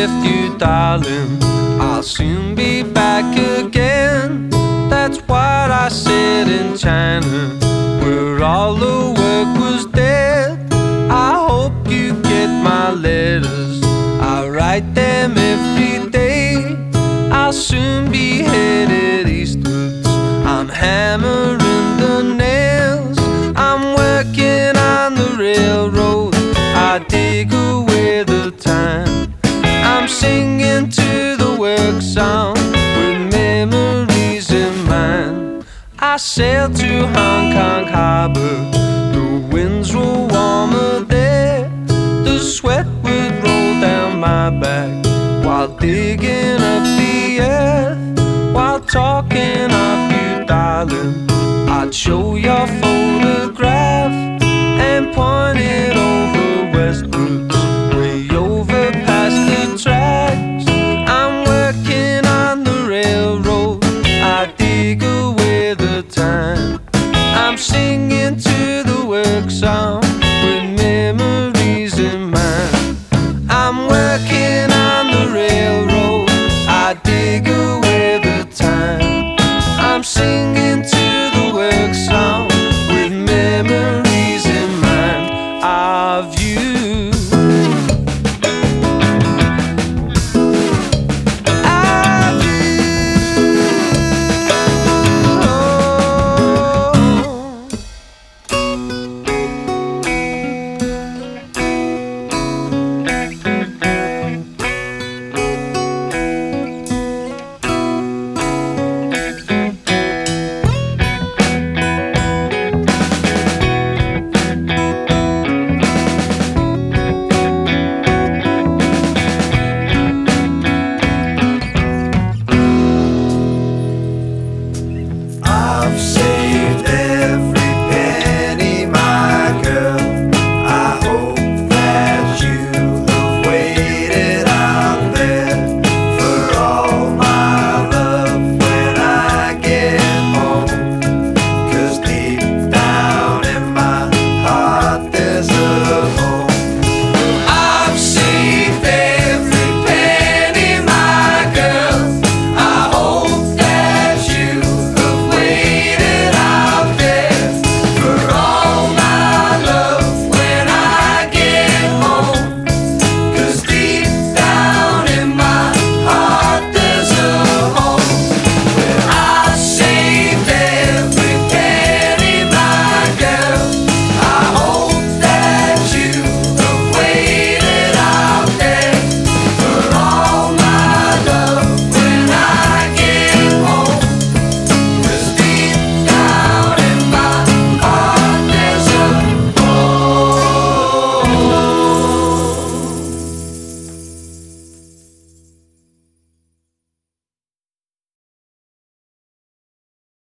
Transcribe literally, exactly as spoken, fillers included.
left you, darling. I'll soon be back again. That's what I said in China, where all the work was dead. I hope you get my letters, I write them every day. I'll soon be headed eastwards, I'm hammering the nails. I'm working on the railroad, I dig away the time. I'm singing to the work song with memories in mind. I sail to Hong Kong harbor,